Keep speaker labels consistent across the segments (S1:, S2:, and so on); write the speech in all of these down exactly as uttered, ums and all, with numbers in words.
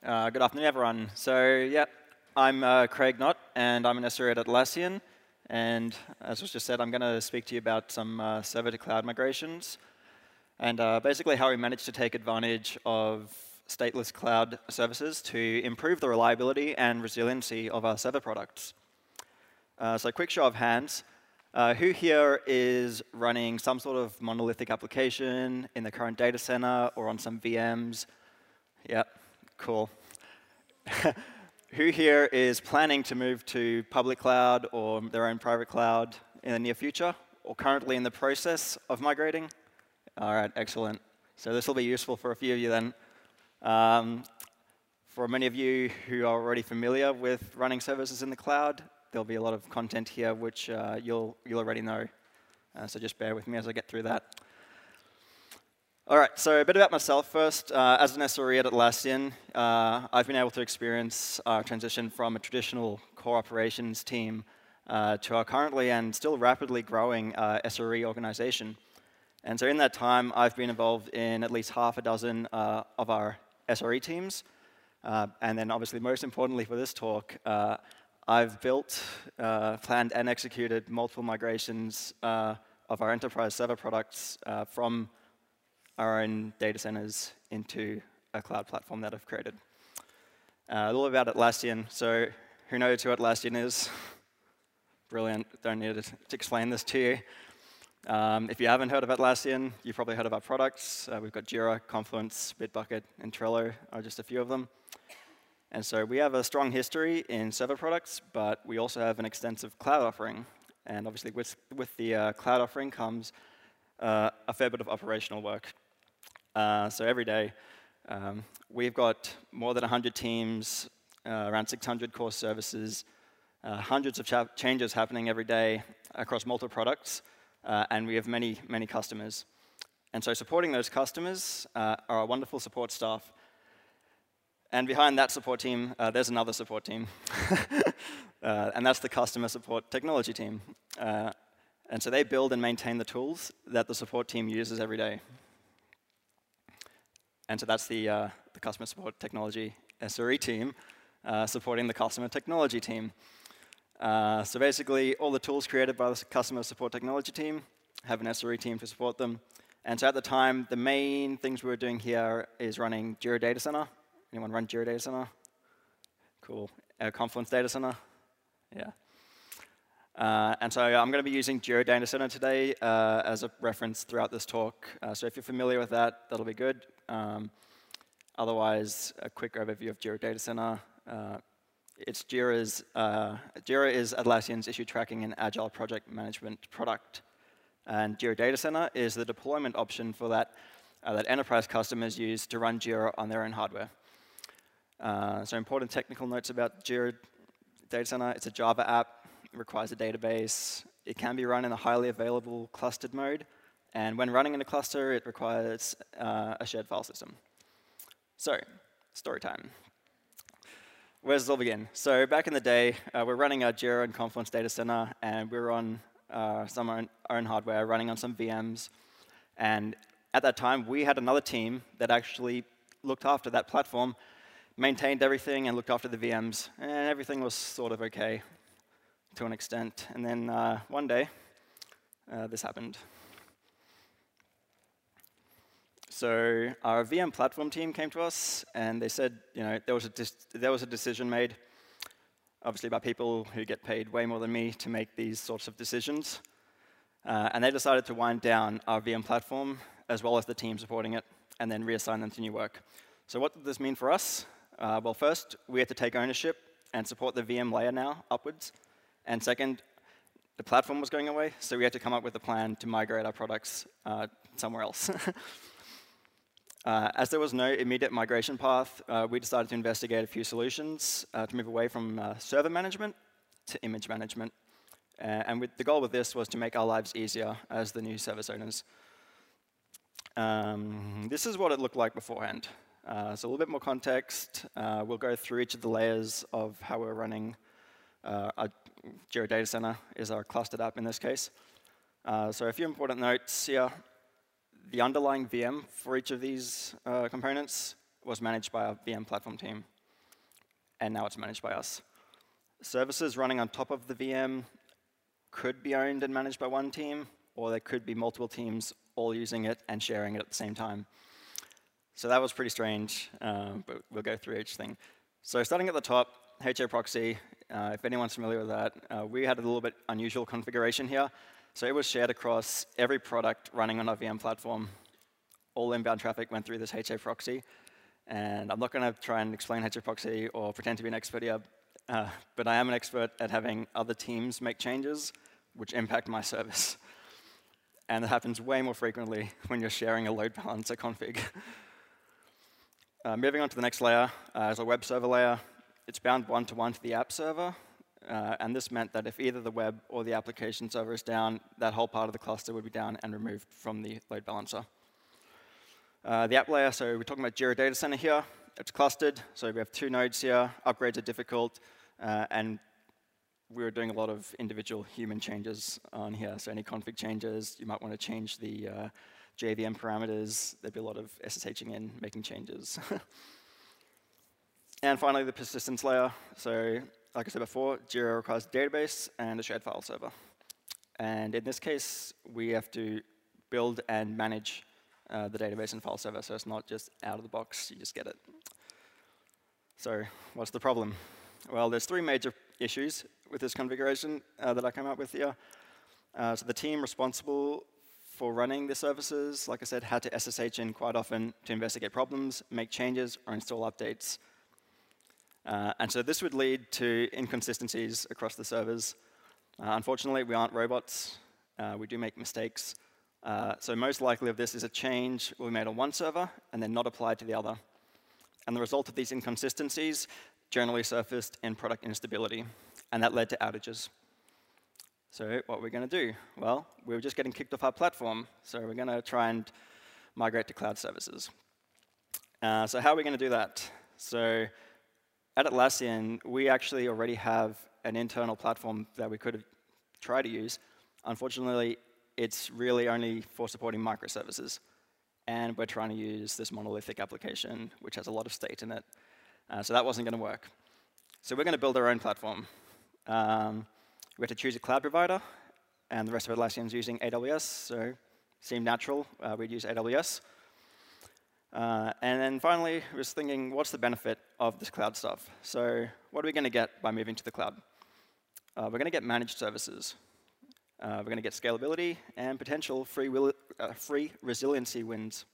S1: Uh, good afternoon, everyone. So, yeah, I'm uh, Craig Knott, and I'm an S R E at Atlassian. And as was just said, I'm going to speak to you about some uh, server-to-cloud migrations, and uh, basically how we managed to take advantage of stateless cloud services to improve the reliability and resiliency of our server products. Uh, so, quick show of hands. Uh, who here is running some sort of monolithic application in the current data center or on some V Ms? Yeah, cool. Who here is planning to move to public cloud or their own private cloud in the near future, or currently in the process of migrating? All right, excellent. So this will be useful for a few of you then. Um, for many of you who are already familiar with running services in the cloud, there'll be a lot of content here which uh, you'll, you'll already know. Uh, so just bear with me as I get through that. All right, so a bit about myself first. Uh, as an S R E at Atlassian, uh, I've been able to experience our transition from a traditional core operations team uh, to our currently and still rapidly growing uh, S R E organization. And so in that time, I've been involved in at least half a dozen uh, of our S R E teams. Uh, and then obviously, most importantly for this talk, uh, I've built, uh, planned, and executed multiple migrations uh, of our enterprise server products uh, from our own data centers into a cloud platform that I've created. Uh, a little about Atlassian. So who knows who Atlassian is? Brilliant. Don't need to explain this to you. Um, if you haven't heard of Atlassian, you've probably heard of our products. Uh, we've got Jira, Confluence, Bitbucket, and Trello are just a few of them. And so we have a strong history in server products, but we also have an extensive cloud offering. And obviously, with, with the uh, cloud offering comes uh, a fair bit of operational work. Uh, so every day, um, we've got more than one hundred teams, uh, around six hundred core services, uh, hundreds of cha changes happening every day across multiple products, uh, and we have many, many customers. And so supporting those customers uh, are our wonderful support staff. And behind that support team, uh, there's another support team. uh, and that's the customer support technology team. Uh, and so they build and maintain the tools that the support team uses every day. And so that's the, uh, the customer support technology S R E team uh, supporting the customer technology team. Uh, so basically, all the tools created by the customer support technology team have an S R E team to support them. And so at the time, the main things we were doing here is running Jira Data Center. Anyone run Jira Data Center? Cool. Uh, Confluence Data Center? Yeah. Uh, and so I'm going to be using Jira Data Center today uh, as a reference throughout this talk. Uh, so if you're familiar with that, that'll be good. Um, otherwise, a quick overview of Jira Data Center. Uh, it's Jira's, uh, Jira is Atlassian's issue tracking and agile project management product. And Jira Data Center is the deployment option for that uh, that enterprise customers use to run Jira on their own hardware. Uh, so important technical notes about Jira Data Center. It's a Java app. It requires a database. It can be run in a highly available clustered mode. And when running in a cluster, it requires uh, a shared file system. So, story time. Where does it all begin? So back in the day, uh, we're running our Jira and Confluence Data Center, and we were on uh, some own, our own hardware, running on some V Ms. And at that time, we had another team that actually looked after that platform, maintained everything, and looked after the V Ms. And everything was sort of OK to an extent. And then uh, one day, uh, this happened. So our V M platform team came to us, and they said, you know, there was a there was a decision made, obviously by people who get paid way more than me to make these sorts of decisions, uh, and they decided to wind down our V M platform as well as the team supporting it, and then reassign them to new work. So what did this mean for us? Uh, well, first, we had to take ownership and support the V M layer now upwards, and second, the platform was going away, so we had to come up with a plan to migrate our products uh, somewhere else. Uh, as there was no immediate migration path, uh, we decided to investigate a few solutions uh, to move away from uh, server management to image management. Uh, and with, the goal with this was to make our lives easier as the new service owners. Um, this is what it looked like beforehand. Uh, so a little bit more context. Uh, we'll go through each of the layers of how we're running uh, our Jira Data Center is our clustered app in this case. Uh, so a few important notes here. The underlying V M for each of these uh, components was managed by our V M platform team. and now it's managed by us. Services running on top of the V M could be owned and managed by one team, or there could be multiple teams all using it and sharing it at the same time. So that was pretty strange, uh, but we'll go through each thing. So starting at the top, HAProxy, uh, if anyone's familiar with that, uh, we had a little bit unusual configuration here. So it was shared across every product running on our V M platform. All inbound traffic went through this HAProxy. And I'm not going to try and explain HAProxy or pretend to be an expert here, uh, but I am an expert at having other teams make changes which impact my service. And it happens way more frequently when you're sharing a load balancer config. uh, moving on to the next layer uh, is a web server layer. It's bound one-to-one to the app server. Uh, and this meant that if either the web or the application server is down, that whole part of the cluster would be down and removed from the load balancer. Uh, the app layer, so we're talking about Jira Data Center here. It's clustered, so we have two nodes here. Upgrades are difficult, uh, and we were doing a lot of individual human changes on here. So any config changes, you might want to change the uh, J V M parameters. There'd be a lot of SSHing in, making changes. And finally, the persistence layer. So like I said before, Jira requires a database and a shared file server. And in this case, we have to build and manage uh, the database and file server, so it's not just out of the box, you just get it. So what's the problem? Well, there's three major issues with this configuration uh, that I came up with here. Uh, so the team responsible for running the services, like I said, had to S S H in quite often to investigate problems, make changes, or install updates. Uh, and so this would lead to inconsistencies across the servers. Uh, unfortunately, we aren't robots. Uh, we do make mistakes. Uh, so most likely of this is a change we made on one server and then not applied to the other. And the result of these inconsistencies generally surfaced in product instability, and that led to outages. So what we're going to do? Well, we were just getting kicked off our platform, so we're going to try and migrate to cloud services. Uh, so how are we going to do that? So at Atlassian, we actually already have an internal platform that we could have tried to use. Unfortunately, it's really only for supporting microservices. And we're trying to use this monolithic application, which has a lot of state in it. Uh, so that wasn't going to work. So we're going to build our own platform. Um, we had to choose a cloud provider, and the rest of Atlassian's using A W S, so it seemed natural uh, we'd use A W S. Uh, and then finally, I was thinking, what's the benefit of this cloud stuff? So what are we going to get by moving to the cloud? Uh, we're going to get managed services. Uh, we're going to get scalability and potential free, will, uh, free resiliency wins.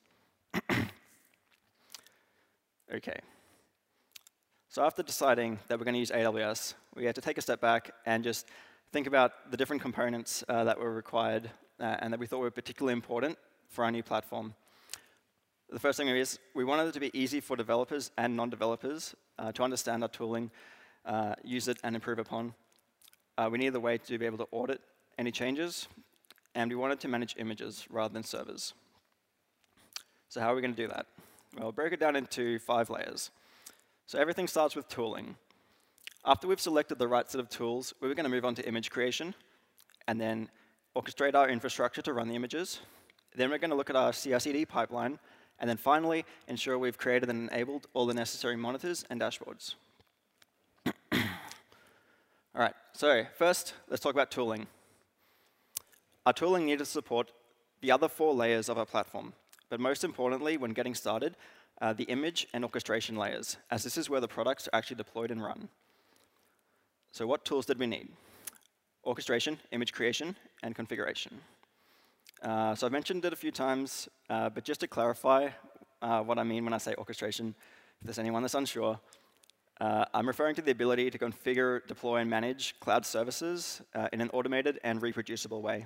S1: OK. So after deciding that we're going to use A W S, we had to take a step back and just think about the different components uh, that were required uh, and that we thought were particularly important for our new platform. The first thing is we wanted it to be easy for developers and non-developers uh, to understand our tooling, uh, use it, and improve upon. Uh, we needed a way to be able to audit any changes, and we wanted to manage images rather than servers. So how are we going to do that? Well, break it down into five layers. So everything starts with tooling. After we've selected the right set of tools, we're going to move on to image creation, and then orchestrate our infrastructure to run the images. Then we're going to look at our C I C D pipeline, and then finally ensure we've created and enabled all the necessary monitors and dashboards. All right, so first, let's talk about tooling. Our tooling needed to support the other four layers of our platform, but most importantly, when getting started, uh, the image and orchestration layers, as this is where the products are actually deployed and run. So what tools did we need? Orchestration, image creation, and configuration. Uh, so I've mentioned it a few times, uh, but just to clarify uh, what I mean when I say orchestration, if there's anyone that's unsure, uh, I'm referring to the ability to configure, deploy, and manage cloud services uh, in an automated and reproducible way.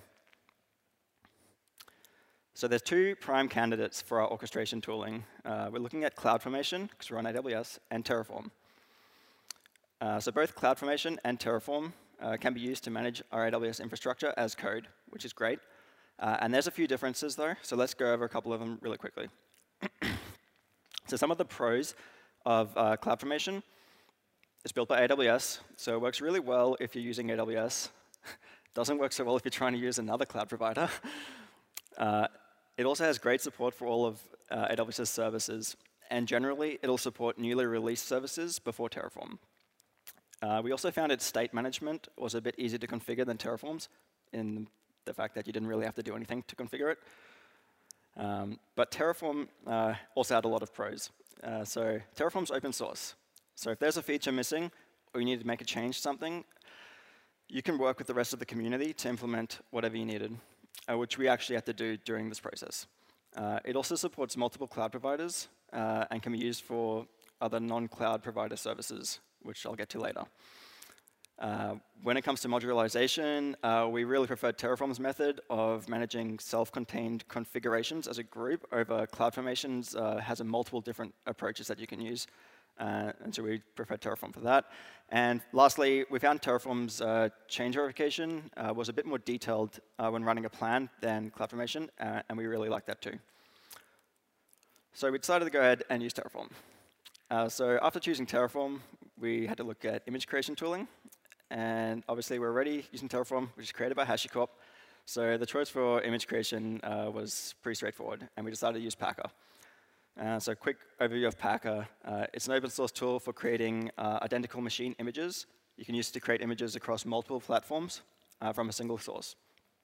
S1: So there's two prime candidates for our orchestration tooling. Uh, we're looking at CloudFormation, because we're on A W S, and Terraform. Uh, so both CloudFormation and Terraform uh, can be used to manage our A W S infrastructure as code, which is great. Uh, and there's a few differences, though, so let's go over a couple of them really quickly. So some of the pros of uh, CloudFormation, it's built by A W S, so it works really well if you're using A W S. Doesn't work so well if you're trying to use another cloud provider. uh, it also has great support for all of uh, A W S's services, and generally, it'll support newly released services before Terraform. Uh, we also found its state management was a bit easier to configure than Terraform's, in the fact that you didn't really have to do anything to configure it. Um, but Terraform uh, also had a lot of pros. Uh, so Terraform's open source. So if there's a feature missing, or you need to make a change to something, you can work with the rest of the community to implement whatever you needed, uh, which we actually had to do during this process. Uh, it also supports multiple cloud providers uh, and can be used for other non-cloud provider services, which I'll get to later. Uh, when it comes to modularization, uh, we really prefer Terraform's method of managing self-contained configurations as a group over CloudFormation's uh, has a multiple different approaches that you can use. Uh, and so we prefer Terraform for that. And lastly, we found Terraform's uh, change verification uh, was a bit more detailed uh, when running a plan than CloudFormation, uh, and we really like that too. So we decided to go ahead and use Terraform. Uh, so after choosing Terraform, we had to look at image creation tooling. And obviously, we're already using Terraform, which is created by HashiCorp. So the choice for image creation uh, was pretty straightforward, and we decided to use Packer. Uh, so quick overview of Packer. Uh, it's an open source tool for creating uh, identical machine images. You can use it to create images across multiple platforms uh, from a single source.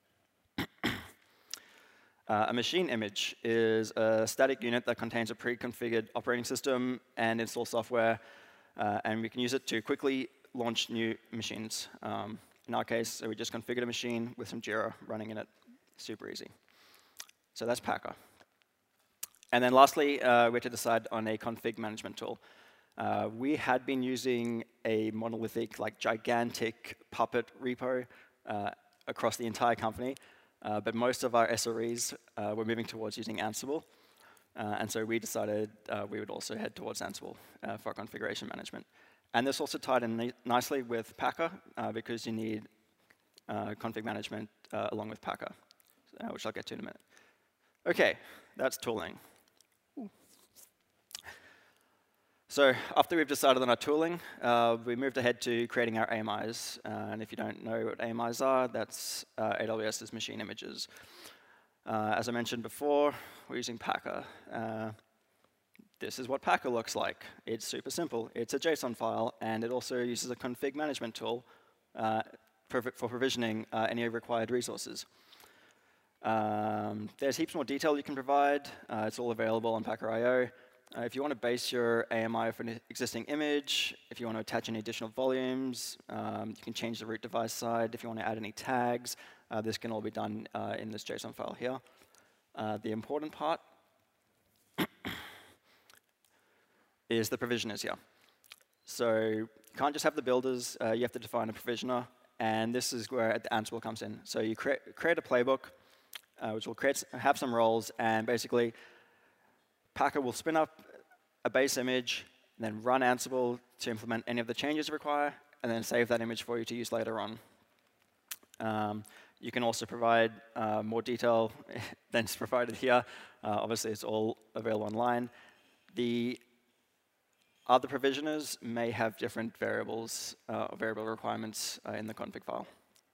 S1: Uh, a machine image is a static unit that contains a pre-configured operating system and install software, uh, and we can use it to quickly launch new machines. Um, in our case, so we just configured a machine with some Jira running in it. Super easy. So that's Packer. And then lastly, uh, we had to decide on a config management tool. Uh, we had been using a monolithic, like gigantic Puppet repo uh, across the entire company, uh, but most of our S R Es uh, were moving towards using Ansible. Uh, and so we decided uh, we would also head towards Ansible uh, for our configuration management. And this also tied in nicely with Packer, uh, because you need uh, config management uh, along with Packer, uh, which I'll get to in a minute. OK, that's tooling. Ooh. So after we've decided on our tooling, uh, we moved ahead to creating our A M Is. Uh, and if you don't know what A M Is are, that's uh, AWS's machine images. Uh, as I mentioned before, we're using Packer. Uh, This is what Packer looks like. It's super simple. It's a JSON file, and it also uses a config management tool uh, for, for provisioning uh, any required resources. Um, there's heaps more detail you can provide. Uh, it's all available on Packer dot I O. Uh, if you want to base your A M I off an existing image, if you want to attach any additional volumes, um, you can change the root device side. If you want to add any tags, uh, this can all be done uh, in this JSON file here. Uh, the important part is the provisioners here. So you can't just have the builders, uh, you have to define a provisioner, and this is where the Ansible comes in. So you cre create a playbook, uh, which will create, have some roles, and basically Packer will spin up a base image, and then run Ansible to implement any of the changes you require, and then save that image for you to use later on. Um, you can also provide uh, more detail than is provided here. Uh, obviously, it's all available online. The Other provisioners may have different variables, uh, variable requirements uh, in the config file.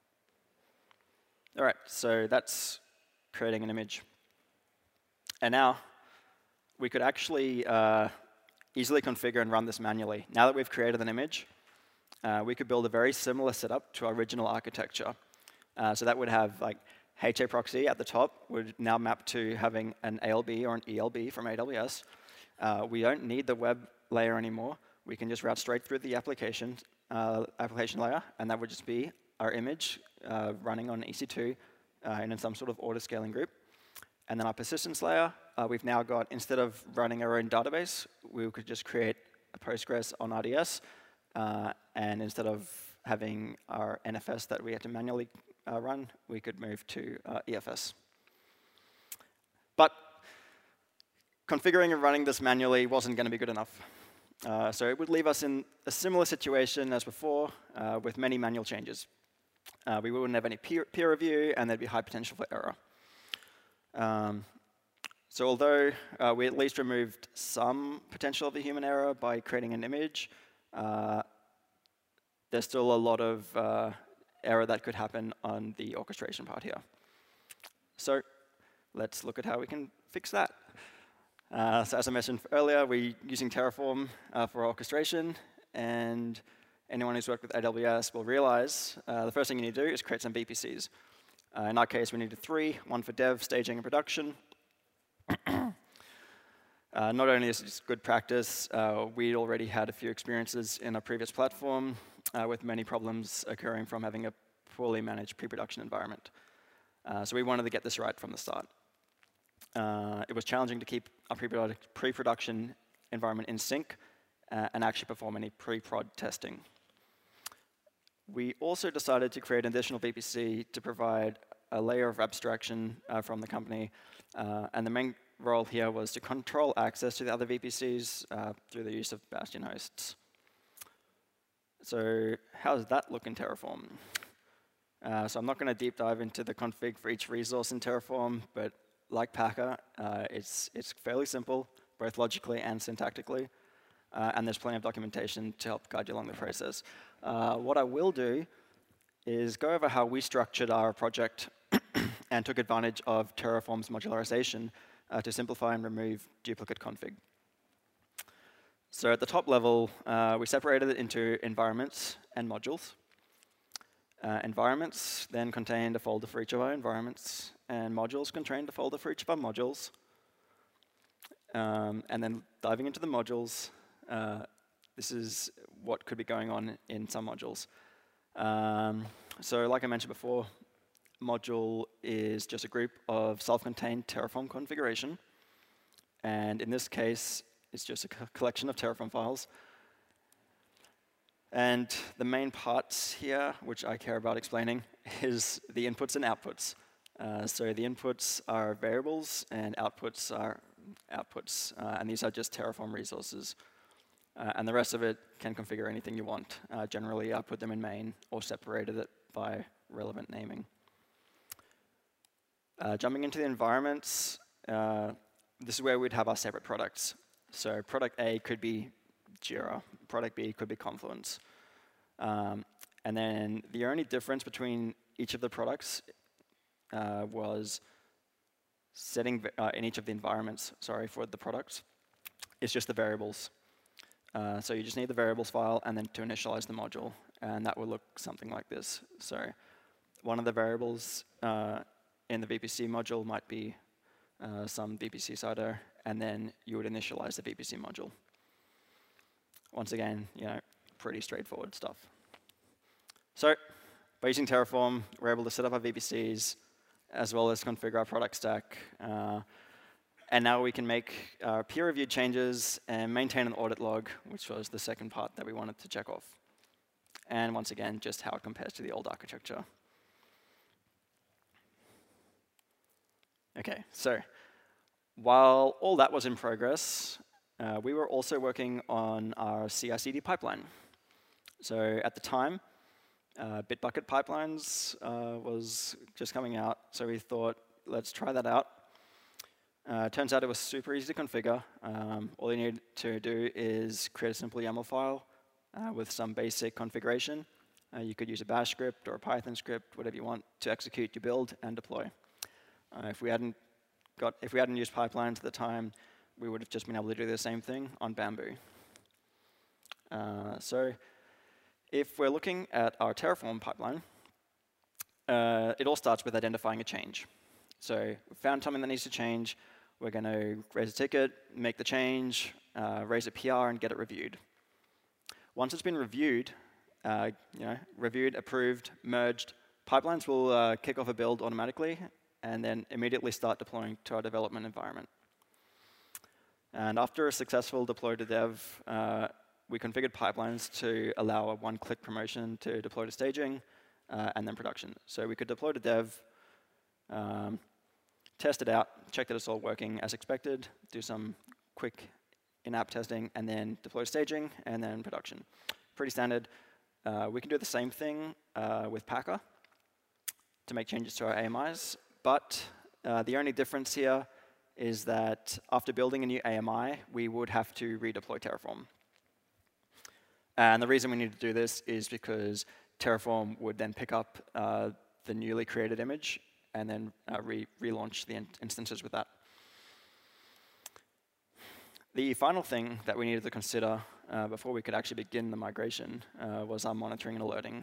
S1: All right, so that's creating an image. And now, we could actually uh, easily configure and run this manually. Now that we've created an image, uh, we could build a very similar setup to our original architecture. Uh, so that would have like H A proxy at the top, would now map to having an A L B or an E L B from A W S. Uh, we don't need the web layer anymore. We can just route straight through the application, uh, application layer, and that would just be our image uh, running on E C two uh, in some sort of auto-scaling group. And then our persistence layer, uh, we've now got, instead of running our own database, we could just create a Postgres on R D S, uh, and instead of having our N F S that we had to manually uh, run, we could move to uh, E F S. But configuring and running this manually wasn't going to be good enough. Uh, so it would leave us in a similar situation as before, uh, with many manual changes. Uh, we wouldn't have any peer, peer review, and there'd be high potential for error. Um, so although uh, we at least removed some potential of the human error by creating an image, uh, there's still a lot of uh, error that could happen on the orchestration part here. So let's look at how we can fix that. Uh, so as I mentioned earlier, we're using Terraform uh, for orchestration, and anyone who's worked with A W S will realize uh, the first thing you need to do is create some V P Cs. Uh, in our case, we needed three, one for dev, staging, and production. Uh, not only is this good practice, uh, we already had a few experiences in our previous platform uh, with many problems occurring from having a poorly managed pre-production environment. Uh, so we wanted to get this right from the start. Uh, it was challenging to keep our pre-production environment in sync uh, and actually perform any pre-prod testing. We also decided to create an additional V P C to provide a layer of abstraction uh, from the company, uh, and the main role here was to control access to the other V P Cs uh, through the use of Bastion hosts. So how does that look in Terraform? Uh, so I'm not going to deep dive into the config for each resource in Terraform, but like Packer, uh, it's, it's fairly simple, both logically and syntactically, uh, and there's plenty of documentation to help guide you along the process. Uh, what I will do is go over how we structured our project and took advantage of Terraform's modularization uh, to simplify and remove duplicate config. So at the top level, uh, we separated it into environments and modules. Uh, environments then contained a folder for each of our environments, and modules contained a folder for each of our modules. Um, and then diving into the modules, uh, this is what could be going on in some modules. Um, so like I mentioned before, module is just a group of self-contained Terraform configuration. And in this case, it's just a co collection of Terraform files. And the main parts here, which I care about explaining, is the inputs and outputs. Uh, so the inputs are variables, and outputs are outputs. Uh, and these are just Terraform resources. Uh, and the rest of it can configure anything you want. Uh, generally, I put them in main or separated it by relevant naming. Uh, jumping into the environments, uh, this is where we'd have our separate products. So product A could be Jira. Product B could be Confluence. Um, and then the only difference between each of the products uh, was setting uh, in each of the environments, sorry, for the products. It's just the variables. Uh, so you just need the variables file and then to initialize the module. And that will look something like this. So one of the variables uh, in the V P C module might be uh, some V P C CIDR, and then you would initialize the V P C module. Once again, you know, pretty straightforward stuff. So by using Terraform, we're able to set up our V P Cs as well as configure our product stack. Uh, and now we can make uh, peer-reviewed changes and maintain an audit log, which was the second part that we wanted to check off. And once again, just how it compares to the old architecture. OK, so while all that was in progress, uh, we were also working on our C I C D pipeline. So at the time, uh, Bitbucket Pipelines uh, was just coming out. So we thought, let's try that out. Uh, turns out it was super easy to configure. Um, all you need to do is create a simple YAML file uh, with some basic configuration. Uh, you could use a bash script or a Python script, whatever you want, to execute your build and deploy. Uh, if we hadn't got, if we hadn't used pipelines at the time, we would have just been able to do the same thing on Bamboo. Uh, so if we're looking at our Terraform pipeline, uh, it all starts with identifying a change. So we found something that needs to change. We're going to raise a ticket, make the change, uh, raise a P R, and get it reviewed. Once it's been reviewed, uh, you know, reviewed, approved, merged, pipelines will uh, kick off a build automatically and then immediately start deploying to our development environment. And after a successful deploy to dev, uh, we configured pipelines to allow a one-click promotion to deploy to staging uh, and then production. So we could deploy to dev, um, test it out, check that it's all working as expected, do some quick in-app testing, and then deploy to staging, and then production. Pretty standard. Uh, we can do the same thing uh, with Packer to make changes to our A M Is, but uh, the only difference here is that after building a new A M I, we would have to redeploy Terraform. And the reason we need to do this is because Terraform would then pick up uh, the newly created image and then uh, re relaunch the in instances with that. The final thing that we needed to consider uh, before we could actually begin the migration uh, was our monitoring and alerting.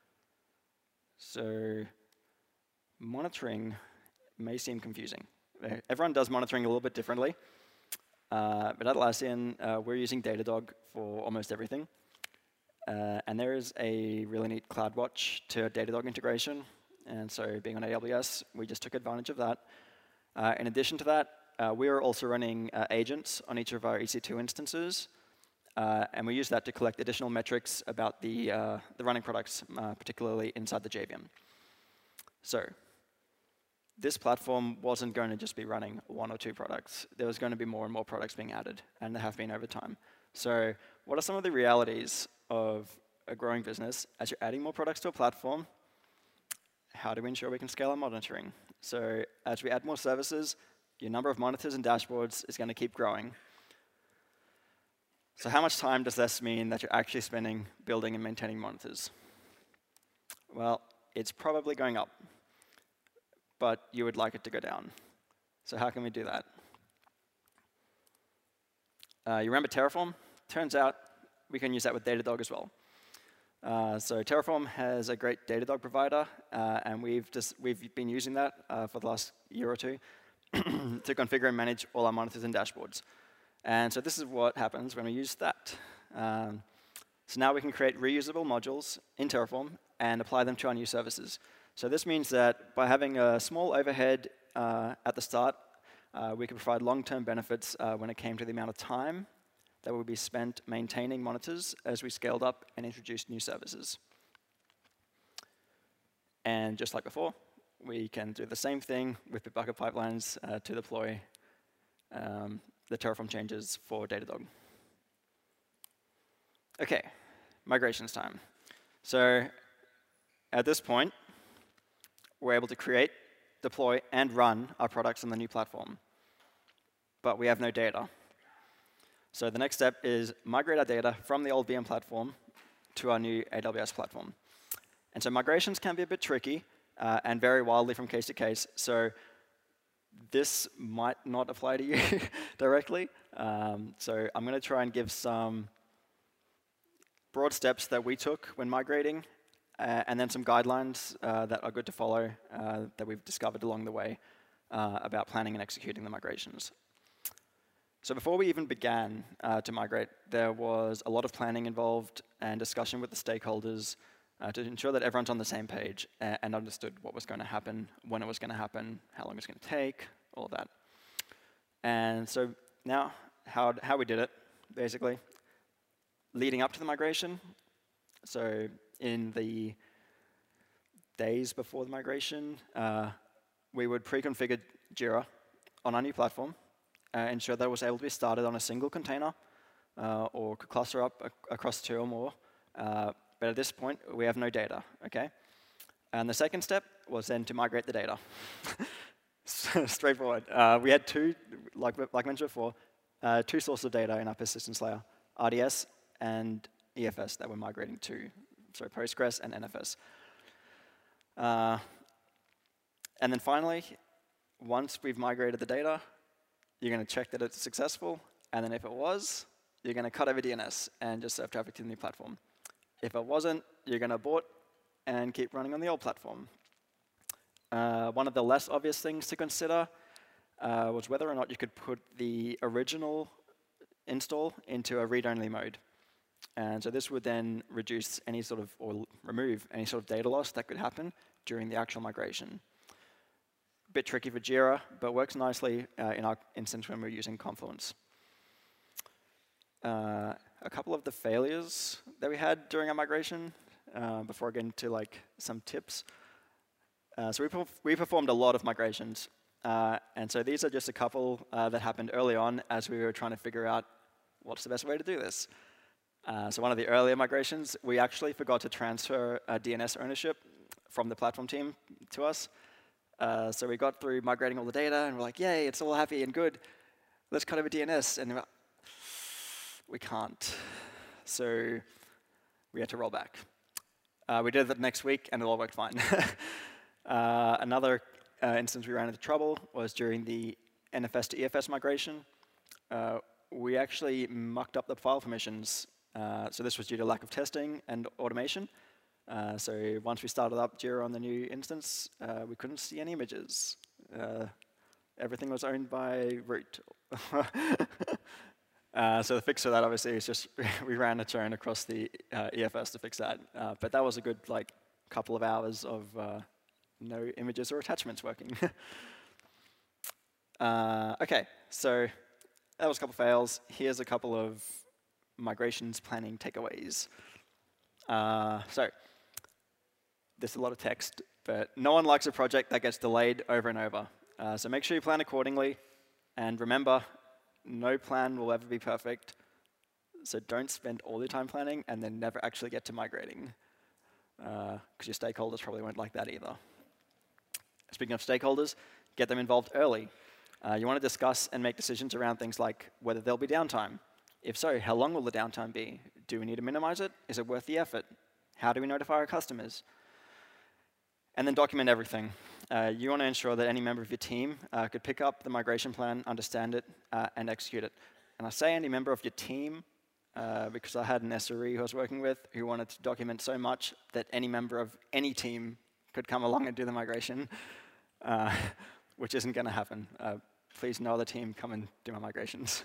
S1: So monitoring may seem confusing. Everyone does monitoring a little bit differently. Uh, but at Atlassian, uh, we're using Datadog for almost everything. Uh, and there is a really neat CloudWatch to Datadog integration. And so being on A W S, we just took advantage of that. Uh, in addition to that, uh, we are also running uh, agents on each of our E C two instances. Uh, and we use that to collect additional metrics about the, uh, the running products, uh, particularly inside the J V M. So this platform wasn't going to just be running one or two products. There was going to be more and more products being added, and there have been over time. So what are some of the realities of a growing business as you're adding more products to a platform? How do we ensure we can scale our monitoring? So as we add more services, your number of monitors and dashboards is going to keep growing. So how much time does this mean that you're actually spending building and maintaining monitors? Well, it's probably going up, but you would like it to go down. So how can we do that? Uh, you remember Terraform? Turns out we can use that with Datadog as well. Uh, so Terraform has a great Datadog provider, uh, and we've just we've been using that uh, for the last year or two to configure and manage all our monitors and dashboards. And so this is what happens when we use that. Um, so now we can create reusable modules in Terraform and apply them to our new services. So this means that by having a small overhead uh, at the start, uh, we can provide long-term benefits uh, when it came to the amount of time that would be spent maintaining monitors as we scaled up and introduced new services. And just like before, we can do the same thing with the Bitbucket pipelines uh, to deploy um, the Terraform changes for Datadog. OK, migrations time. So at this point, we're able to create, deploy, and run our products on the new platform. But we have no data. So the next step is migrate our data from the old V M platform to our new A W S platform. And so migrations can be a bit tricky uh, and vary wildly from case to case. So this might not apply to you directly. Um, so I'm going to try and give some broad steps that we took when migrating, Uh, and then some guidelines uh, that are good to follow uh, that we've discovered along the way uh, about planning and executing the migrations. So before we even began uh, to migrate, there was a lot of planning involved and discussion with the stakeholders uh, to ensure that everyone's on the same page and, and understood what was going to happen, when it was going to happen, how long it was going to take, all of that. And so now, how, how we did it, basically, leading up to the migration. So in the days before the migration, uh, we would pre-configure Jira on our new platform, uh, ensure that it was able to be started on a single container uh, or could cluster up ac across two or more. Uh, but at this point, we have no data, OK? And the second step was then to migrate the data. Straightforward. Uh, we had two, like, like mentioned before, uh, two sources of data in our persistence layer, R D S and E F S that we're migrating to. So Postgres and N F S. Uh, and then finally, once we've migrated the data, you're going to check that it's successful. And then if it was, you're going to cut over D N S and just serve traffic to the new platform. If it wasn't, you're going to abort and keep running on the old platform. Uh, one of the less obvious things to consider uh, was whether or not you could put the original install into a read-only mode. And so this would then reduce any sort of, or remove any sort of data loss that could happen during the actual migration. A bit tricky for Jira, but works nicely uh, in our instance when we're using Confluence. Uh, a couple of the failures that we had during our migration, uh, before I get into like some tips. Uh, so we, perf we performed a lot of migrations. Uh, and so these are just a couple uh, that happened early on as we were trying to figure out what's the best way to do this. Uh, so one of the earlier migrations, we actually forgot to transfer uh, D N S ownership from the platform team to us. Uh, so we got through migrating all the data, and we're like, yay, it's all happy and good. Let's cut over D N S. And we're like, we can't. So we had to roll back. Uh, we did that next week, and it all worked fine. uh, another uh, instance we ran into trouble was during the N F S to E F S migration. Uh, we actually mucked up the file permissions. Uh, so this was due to lack of testing and automation. Uh, so once we started up Jira on the new instance, uh, we couldn't see any images. Uh, everything was owned by root. uh, so the fix for that, obviously, is just we ran a churn across the uh, E F S to fix that. Uh, but that was a good like couple of hours of uh, no images or attachments working. uh, OK, so that was a couple of fails. Here's a couple of migrations planning takeaways. Uh, so there's a lot of text, but no one likes a project that gets delayed over and over. Uh, so make sure you plan accordingly. And remember, no plan will ever be perfect. So don't spend all your time planning and then never actually get to migrating, because uh, your stakeholders probably won't like that either. Speaking of stakeholders, get them involved early. Uh, you want to discuss and make decisions around things like whether there'll be downtime. If so, how long will the downtime be? Do we need to minimize it? Is it worth the effort? How do we notify our customers? And then document everything. Uh, you want to ensure that any member of your team uh, could pick up the migration plan, understand it, uh, and execute it. And I say any member of your team uh, because I had an S R E who I was working with who wanted to document so much that any member of any team could come along and do the migration, uh, which isn't going to happen. Uh, please, no other team come and do my migrations.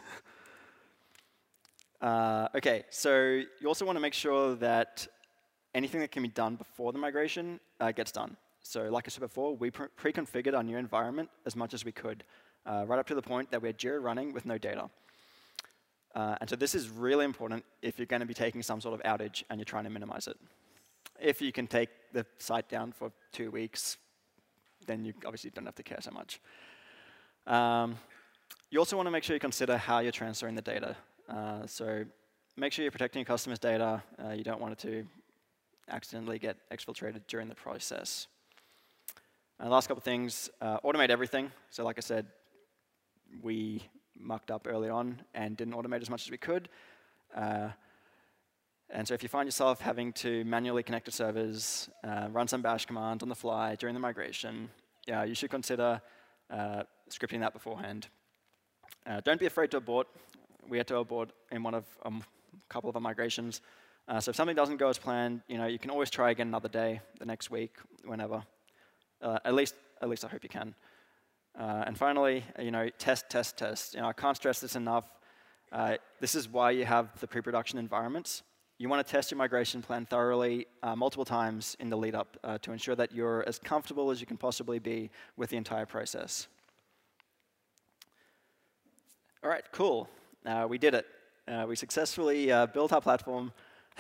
S1: uh, OK, so you also want to make sure that anything that can be done before the migration uh, gets done. So like I said before, we pre-configured our new environment as much as we could, uh, right up to the point that we had Jira running with no data. Uh, and so this is really important if you're going to be taking some sort of outage and you're trying to minimize it. If you can take the site down for two weeks, then you obviously don't have to care so much. Um, you also want to make sure you consider how you're transferring the data. Uh, so make sure you're protecting your customers' data. Uh, you don't want it to accidentally get exfiltrated during the process. And the last couple of things, uh, automate everything. So like I said, we mucked up early on and didn't automate as much as we could. Uh, and so if you find yourself having to manually connect to servers, uh, run some bash commands on the fly during the migration, yeah, you should consider uh, scripting that beforehand. Uh, don't be afraid to abort. We had to abort in one of a um, couple of our migrations. Uh, so if something doesn't go as planned, you know, you can always try again another day, the next week, whenever. Uh, at least, at least I hope you can. Uh, and finally, you know, test, test, test. You know, I can't stress this enough. Uh, this is why you have the pre-production environments. You want to test your migration plan thoroughly uh, multiple times in the lead-up uh, to ensure that you're as comfortable as you can possibly be with the entire process. All right, cool. Uh, we did it. Uh, we successfully uh, built our platform.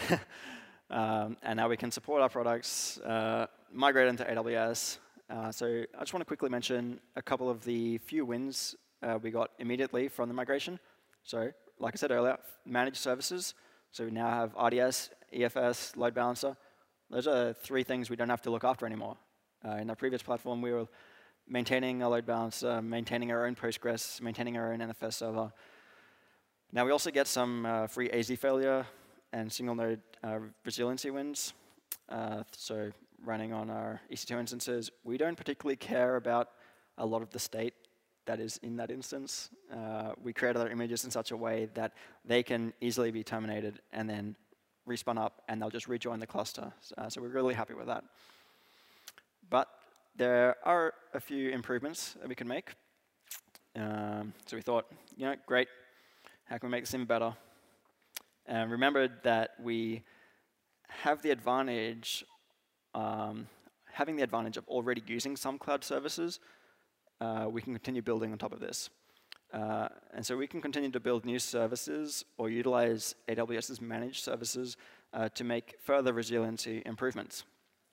S1: um, and now we can support our products, uh, migrate into A W S. Uh, so I just want to quickly mention a couple of the few wins uh, we got immediately from the migration. So like I said earlier, managed services. So we now have R D S, E F S, load balancer. Those are three things we don't have to look after anymore. Uh, in our previous platform, we were maintaining a load balancer, maintaining our own Postgres, maintaining our own N F S server. Now we also get some uh, free A Z failure and single node uh, resiliency wins. Uh, so running on our E C two instances, we don't particularly care about a lot of the state that is in that instance. Uh, we create other images in such a way that they can easily be terminated and then respun up, and they'll just rejoin the cluster. Uh, so we're really happy with that. But there are a few improvements that we can make. Um, so we thought, you know, great. How can we make this even better? And remembered that we have the advantage, um, having the advantage of already using some cloud services, uh, we can continue building on top of this. Uh, and so we can continue to build new services or utilize AWS's managed services uh, to make further resiliency improvements.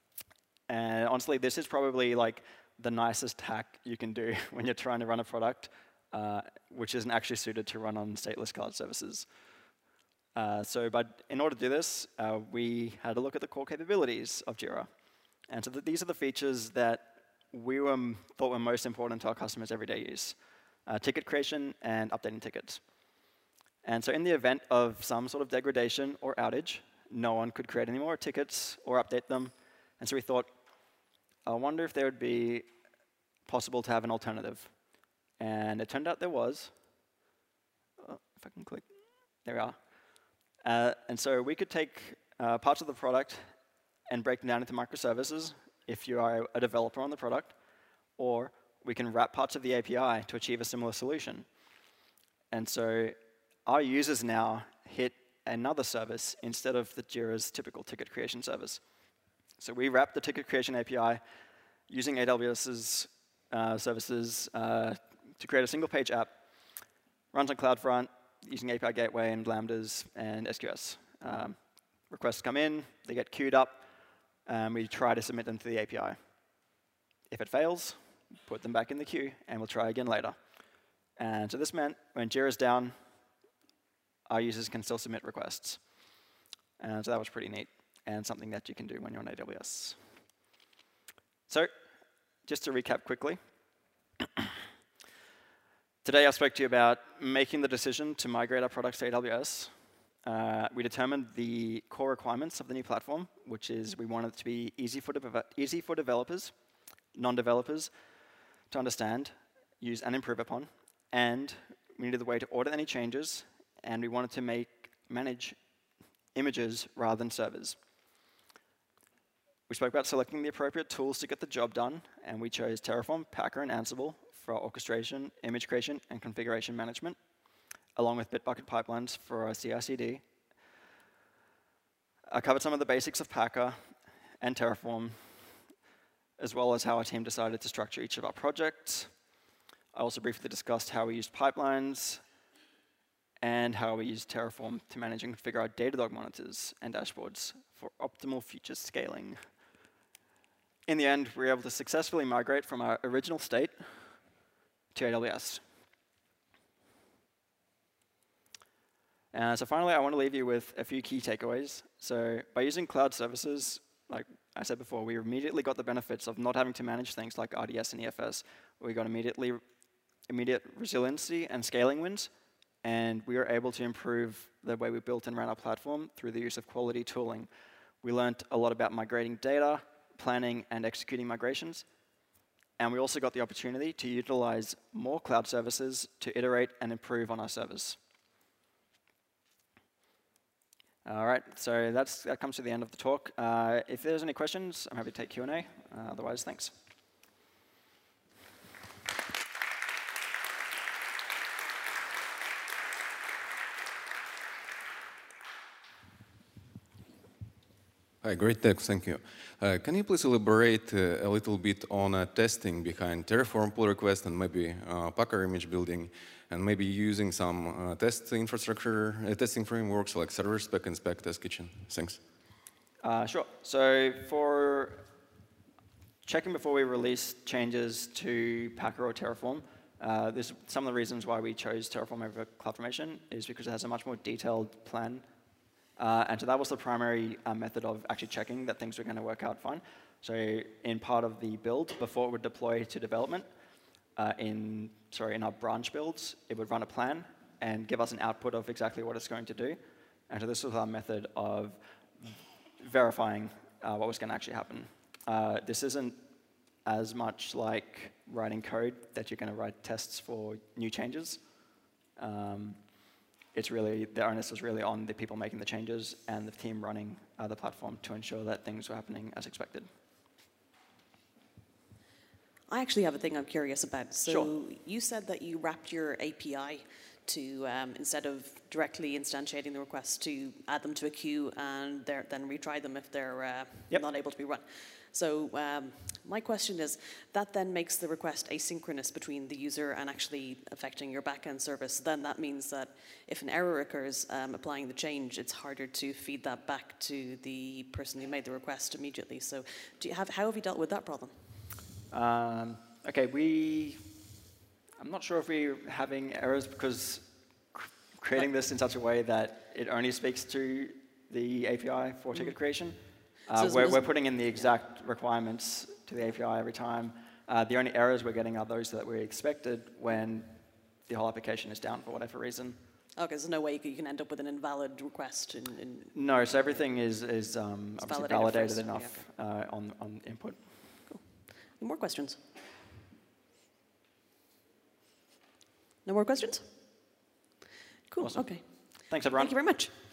S1: And honestly, this is probably like the nicest hack you can do when you're trying to run a product uh, which isn't actually suited to run on stateless cloud services. Uh, so by, in order to do this, uh, we had a look at the core capabilities of Jira. And so th these are the features that we were, thought were most important to our customers' everyday use. Uh, ticket creation and updating tickets. And so in the event of some sort of degradation or outage, no one could create any more tickets or update them. And so we thought, I wonder if there would be possible to have an alternative. And it turned out there was. Oh, if I can click, there we are. Uh, and so we could take uh, parts of the product and break them down into microservices if you are a developer on the product, or we can wrap parts of the A P I to achieve a similar solution. And so our users now hit another service instead of the Jira's typical ticket creation service. So we wrap the ticket creation A P I using AWS's uh, services uh, to create a single page app, runs on CloudFront using A P I Gateway and Lambdas and S Q S. Um, requests come in, they get queued up, and we try to submit them to the A P I. If it fails, put them back in the queue, and we'll try again later. And so this meant when Jira's down, our users can still submit requests. And so that was pretty neat, and something that you can do when you're on A W S. So just to recap quickly, today I spoke to you about making the decision to migrate our products to A W S. Uh, we determined the core requirements of the new platform, which is we want it to be easy for, de easy for developers, non-developers to understand, use, and improve upon. And we needed a way to audit any changes, and we wanted to make manage images rather than servers. We spoke about selecting the appropriate tools to get the job done, and we chose Terraform, Packer, and Ansible for our orchestration, image creation, and configuration management, along with Bitbucket pipelines for our C I C D. I covered some of the basics of Packer and Terraform, as well as how our team decided to structure each of our projects. I also briefly discussed how we used pipelines and how we use Terraform to manage and configure our Datadog monitors and dashboards for optimal future scaling. In the end, we were able to successfully migrate from our original state to A W S. Uh, so finally, I want to leave you with a few key takeaways. So by using cloud services, like I said before, we immediately got the benefits of not having to manage things like R D S and E F S. We got immediately, immediate resiliency and scaling wins, and we were able to improve the way we built and ran our platform through the use of quality tooling. We learned a lot about migrating data, planning, and executing migrations. And we also got the opportunity to utilize more cloud services to iterate and improve on our service. All right, so that's, that comes to the end of the talk. Uh, if there's any questions, I'm happy to take Q and A. Uh, otherwise, thanks.
S2: Hi, great talk, thank you. Uh, can you please elaborate uh, a little bit on uh, testing behind Terraform pull request and maybe uh, Packer image building, and maybe using some uh, test infrastructure, uh, testing frameworks like Server Spec and Spec Test Kitchen? Thanks.
S1: Uh, sure. So for checking before we release changes to Packer or Terraform, uh, this, some of the reasons why we chose Terraform over CloudFormation is because it has a much more detailed plan. Uh, and so that was the primary uh, method of actually checking that things were going to work out fine. So in part of the build, before it would deploy to development, uh, in sorry in our branch builds, it would run a plan and give us an output of exactly what it's going to do. And so this was our method of verifying uh, what was going to actually happen. Uh, this isn't as much like writing code that you're going to write tests for new changes. Um, It's really, the onus was really on the people making the changes and the team running uh, the platform to ensure that things were happening as expected.
S3: I actually have a thing I'm curious about. So
S1: sure.
S3: You said that you wrapped your A P I to, um, instead of directly instantiating the requests, to add them to a queue and then retry them if they're uh,
S1: yep.
S3: not able to be run. So um, my question is, that then makes the request asynchronous between the user and actually affecting your backend service. Then that means that if an error occurs um, applying the change, it's harder to feed that back to the person who made the request immediately. So do you have, how have you dealt with that problem?
S1: Um, OK, we, I'm not sure if we're having errors because cr creating this in such a way that it only speaks to the A P I for ticket mm. creation. Uh, so we're, we're putting in the exact requirements to the A P I every time. Uh, the only errors we're getting are those that we expected when the whole application is down for whatever reason.
S3: Okay, there's no way you can end up with an invalid request. In, in
S1: no, so everything is, is um, obviously validated, validated enough yeah, okay. uh, on, on input.
S3: Cool. Any more questions? No more questions? Cool.
S1: Awesome.
S3: Okay.
S1: Thanks, everyone.
S3: Thank you very much.